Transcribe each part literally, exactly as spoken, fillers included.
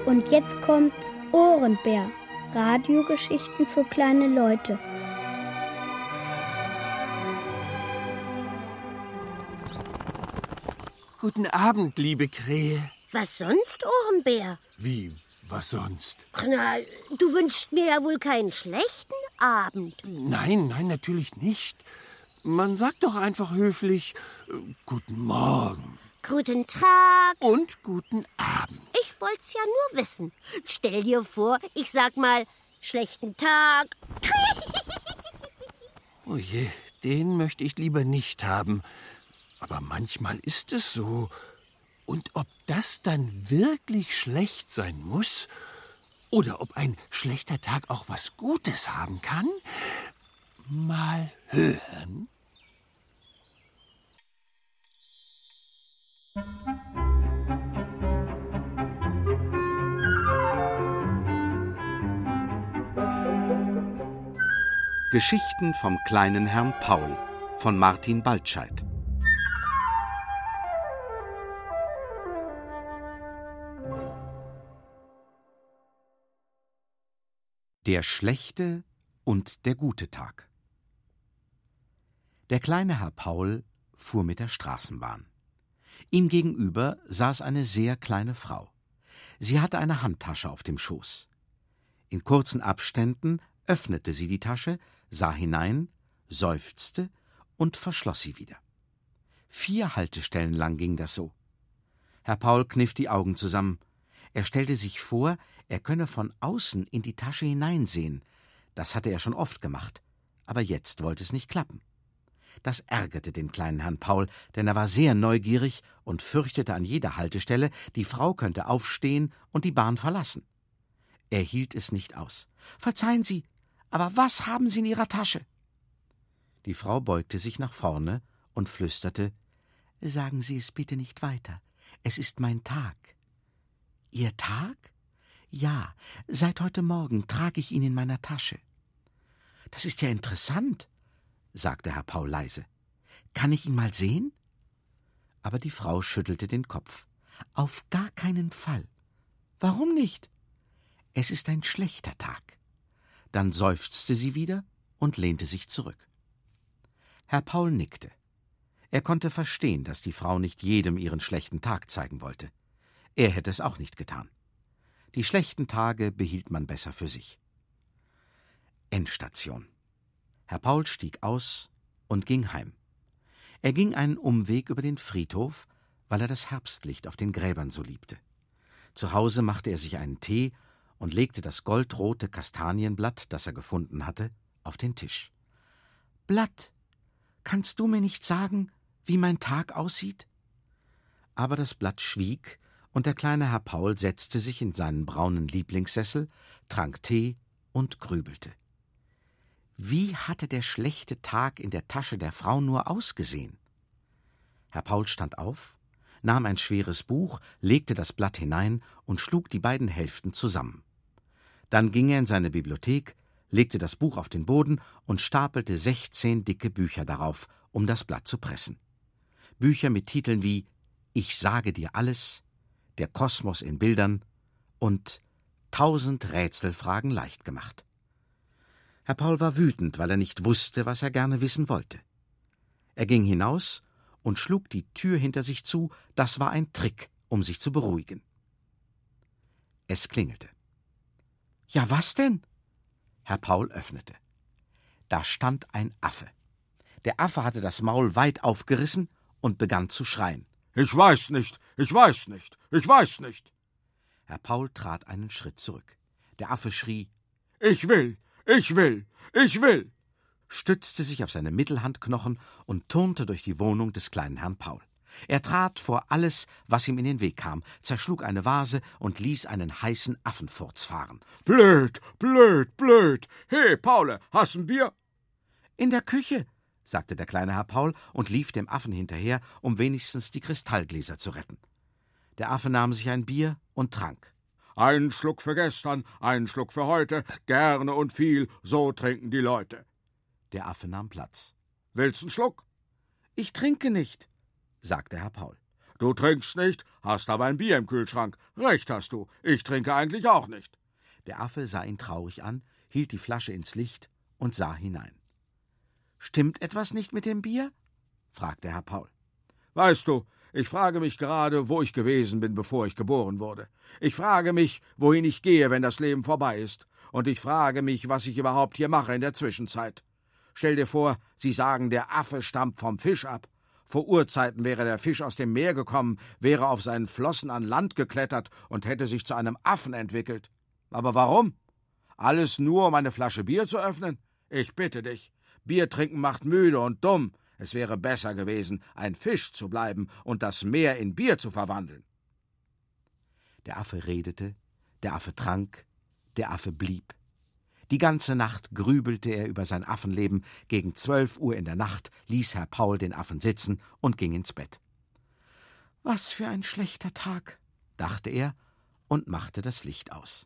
Und jetzt kommt Ohrenbär. Radiogeschichten für kleine Leute. Guten Abend, liebe Krähe. Was sonst, Ohrenbär? Wie, was sonst? Na, du wünschst mir ja wohl keinen schlechten Abend. Nein, nein, natürlich nicht. Man sagt doch einfach höflich, äh, guten Morgen. Guten Tag. Und guten Abend. Ich wollt's ja nur wissen. Stell dir vor, ich sag mal, schlechten Tag. Oh je, den möchte ich lieber nicht haben. Aber manchmal ist es so. Und ob das dann wirklich schlecht sein muss? Oder ob ein schlechter Tag auch was Gutes haben kann? Mal hören. Geschichten vom kleinen Herrn Paul von Martin Baltscheid. Der schlechte und der gute Tag. Der kleine Herr Paul fuhr mit der Straßenbahn. Ihm gegenüber saß eine sehr kleine Frau. Sie hatte eine Handtasche auf dem Schoß. In kurzen Abständen öffnete sie die Tasche, sah hinein, seufzte und verschloss sie wieder. Vier Haltestellen lang ging das so. Herr Paul kniff die Augen zusammen. Er stellte sich vor, er könne von außen in die Tasche hineinsehen. Das hatte er schon oft gemacht, aber jetzt wollte es nicht klappen. Das ärgerte den kleinen Herrn Paul, denn er war sehr neugierig und fürchtete an jeder Haltestelle, die Frau könnte aufstehen und die Bahn verlassen. Er hielt es nicht aus. »Verzeihen Sie, aber was haben Sie in Ihrer Tasche?« Die Frau beugte sich nach vorne und flüsterte, »Sagen Sie es bitte nicht weiter. Es ist mein Tag.« »Ihr Tag?« »Ja, seit heute Morgen trage ich ihn in meiner Tasche.« »Das ist ja interessant«, sagte Herr Paul leise. »Kann ich ihn mal sehen?« Aber die Frau schüttelte den Kopf. »Auf gar keinen Fall.« »Warum nicht?« »Es ist ein schlechter Tag.« Dann seufzte sie wieder und lehnte sich zurück. Herr Paul nickte. Er konnte verstehen, dass die Frau nicht jedem ihren schlechten Tag zeigen wollte. Er hätte es auch nicht getan. Die schlechten Tage behielt man besser für sich. Endstation. Herr Paul stieg aus und ging heim. Er ging einen Umweg über den Friedhof, weil er das Herbstlicht auf den Gräbern so liebte. Zu Hause machte er sich einen Tee und legte das goldrote Kastanienblatt, das er gefunden hatte, auf den Tisch. »Blatt, kannst du mir nicht sagen, wie mein Tag aussieht?« Aber das Blatt schwieg, und der kleine Herr Paul setzte sich in seinen braunen Lieblingssessel, trank Tee und grübelte. Wie hatte der schlechte Tag in der Tasche der Frau nur ausgesehen? Herr Paul stand auf, nahm ein schweres Buch, legte das Blatt hinein und schlug die beiden Hälften zusammen. Dann ging er in seine Bibliothek, legte das Buch auf den Boden und stapelte sechzehn dicke Bücher darauf, um das Blatt zu pressen. Bücher mit Titeln wie »Ich sage dir alles«, »Der Kosmos in Bildern« und »Tausend Rätselfragen leicht gemacht«. Herr Paul war wütend, weil er nicht wusste, was er gerne wissen wollte. Er ging hinaus und schlug die Tür hinter sich zu, das war ein Trick, um sich zu beruhigen. Es klingelte. »Ja, was denn?« Herr Paul öffnete. Da stand ein Affe. Der Affe hatte das Maul weit aufgerissen und begann zu schreien. »Ich weiß nicht, ich weiß nicht, ich weiß nicht!« Herr Paul trat einen Schritt zurück. Der Affe schrie, »Ich will, ich will, ich will!« stützte sich auf seine Mittelhandknochen und turnte durch die Wohnung des kleinen Herrn Paul. Er trat vor alles, was ihm in den Weg kam, zerschlug eine Vase und ließ einen heißen Affenfurz fahren. »Blöd, blöd, blöd! He, Paule, hast ein Bier?« »In der Küche«, sagte der kleine Herr Paul und lief dem Affen hinterher, um wenigstens die Kristallgläser zu retten. Der Affe nahm sich ein Bier und trank. »Einen Schluck für gestern, einen Schluck für heute, gerne und viel, so trinken die Leute.« Der Affe nahm Platz. »Willst 'n Schluck?« »Ich trinke nicht«, sagte Herr Paul. Du trinkst nicht, hast aber ein Bier im Kühlschrank. Recht hast du, ich trinke eigentlich auch nicht. Der Affe sah ihn traurig an, hielt die Flasche ins Licht und sah hinein. »Stimmt etwas nicht mit dem Bier?« fragte Herr Paul. »Weißt du, ich frage mich gerade, wo ich gewesen bin, bevor ich geboren wurde. Ich frage mich, wohin ich gehe, wenn das Leben vorbei ist. Und ich frage mich, was ich überhaupt hier mache in der Zwischenzeit. Stell dir vor, Sie sagen, der Affe stammt vom Fisch ab. Vor Urzeiten wäre der Fisch aus dem Meer gekommen, wäre auf seinen Flossen an Land geklettert und hätte sich zu einem Affen entwickelt. Aber warum? Alles nur, um eine Flasche Bier zu öffnen? Ich bitte dich. Bier trinken macht müde und dumm. Es wäre besser gewesen, ein Fisch zu bleiben und das Meer in Bier zu verwandeln.« Der Affe redete, der Affe trank, der Affe blieb. Die ganze Nacht grübelte er über sein Affenleben. Gegen zwölf Uhr in der Nacht ließ Herr Paul den Affen sitzen und ging ins Bett. »Was für ein schlechter Tag«, dachte er und machte das Licht aus.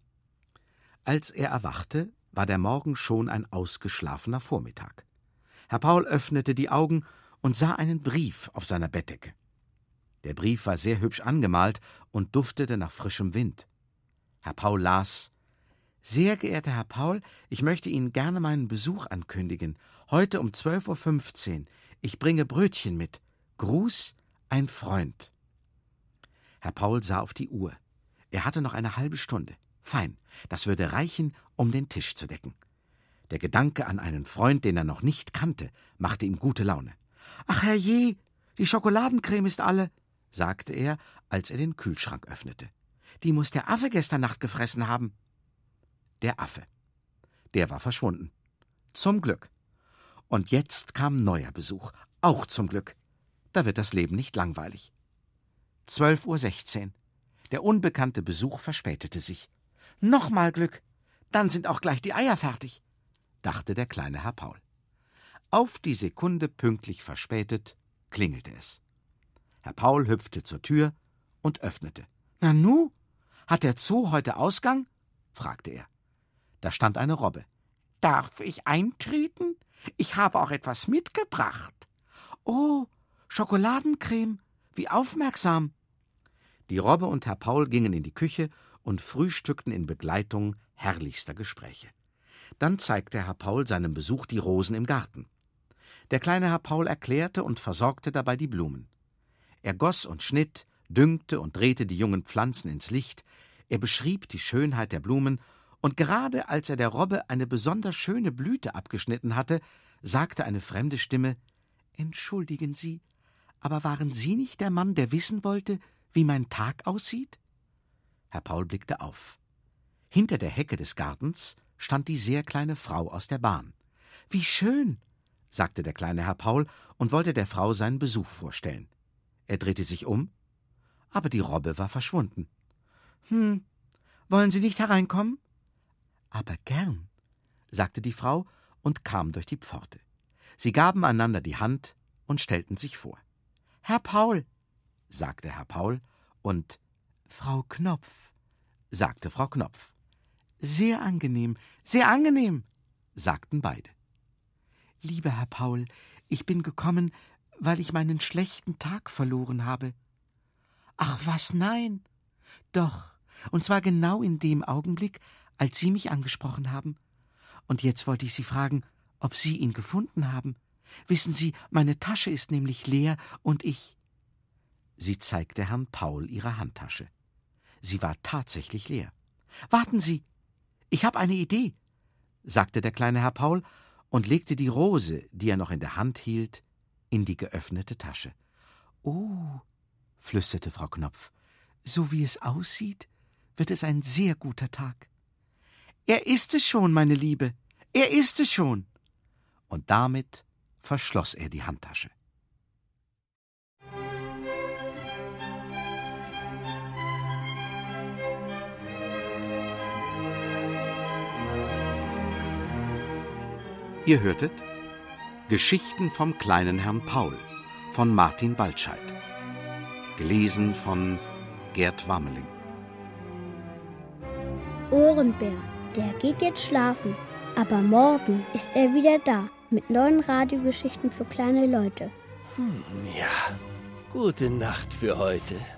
Als er erwachte, war der Morgen schon ein ausgeschlafener Vormittag. Herr Paul öffnete die Augen und sah einen Brief auf seiner Bettdecke. Der Brief war sehr hübsch angemalt und duftete nach frischem Wind. Herr Paul las: »Sehr geehrter Herr Paul, ich möchte Ihnen gerne meinen Besuch ankündigen. Heute um zwölf Uhr fünfzehn. Ich bringe Brötchen mit. Gruß, ein Freund.« Herr Paul sah auf die Uhr. Er hatte noch eine halbe Stunde. Fein, das würde reichen, um den Tisch zu decken. Der Gedanke an einen Freund, den er noch nicht kannte, machte ihm gute Laune. »Ach herrje, die Schokoladencreme ist alle«, sagte er, als er den Kühlschrank öffnete. »Die muß der Affe gestern Nacht gefressen haben.« Der Affe. Der war verschwunden. Zum Glück. Und jetzt kam neuer Besuch. Auch zum Glück. Da wird das Leben nicht langweilig. Zwölf Uhr sechzehn. Der unbekannte Besuch verspätete sich. Nochmal Glück. Dann sind auch gleich die Eier fertig, dachte der kleine Herr Paul. Auf die Sekunde pünktlich verspätet klingelte es. Herr Paul hüpfte zur Tür und öffnete. »Na nu, hat der Zoo heute Ausgang?« fragte er. Da stand eine Robbe. »Darf ich eintreten? Ich habe auch etwas mitgebracht.« »Oh, Schokoladencreme, wie aufmerksam.« Die Robbe und Herr Paul gingen in die Küche und frühstückten in Begleitung herrlichster Gespräche. Dann zeigte Herr Paul seinem Besuch die Rosen im Garten. Der kleine Herr Paul erklärte und versorgte dabei die Blumen. Er goss und schnitt, düngte und drehte die jungen Pflanzen ins Licht, er beschrieb die Schönheit der Blumen, und gerade als er der Robbe eine besonders schöne Blüte abgeschnitten hatte, sagte eine fremde Stimme: »Entschuldigen Sie, aber waren Sie nicht der Mann, der wissen wollte, wie mein Tag aussieht?« Herr Paul blickte auf. Hinter der Hecke des Gartens stand die sehr kleine Frau aus der Bahn. »Wie schön«, sagte der kleine Herr Paul und wollte der Frau seinen Besuch vorstellen. Er drehte sich um, aber die Robbe war verschwunden. »Hm, wollen Sie nicht hereinkommen?« »Aber gern«, sagte die Frau und kam durch die Pforte. Sie gaben einander die Hand und stellten sich vor. »Herr Paul«, sagte Herr Paul, und »Frau Knopf«, sagte Frau Knopf. »Sehr angenehm, sehr angenehm«, sagten beide. »Lieber Herr Paul, ich bin gekommen, weil ich meinen schlechten Tag verloren habe.« »Ach was, nein. Doch, und zwar genau in dem Augenblick, als Sie mich angesprochen haben. Und jetzt wollte ich Sie fragen, ob Sie ihn gefunden haben. Wissen Sie, meine Tasche ist nämlich leer und ich...« Sie zeigte Herrn Paul ihre Handtasche. Sie war tatsächlich leer. »Warten Sie, ich habe eine Idee«, sagte der kleine Herr Paul und legte die Rose, die er noch in der Hand hielt, in die geöffnete Tasche. »Oh«, flüsterte Frau Knopf, »so wie es aussieht, wird es ein sehr guter Tag.« »Er ist es schon, meine Liebe, er ist es schon!« Und damit verschloss er die Handtasche. Ihr hörtet Geschichten vom kleinen Herrn Paul von Martin Baltscheid. Gelesen von Gerd Wammeling. Ohrenbär, der geht jetzt schlafen. Aber morgen ist er wieder da mit neuen Radiogeschichten für kleine Leute. Hm, ja, Gute Nacht für heute.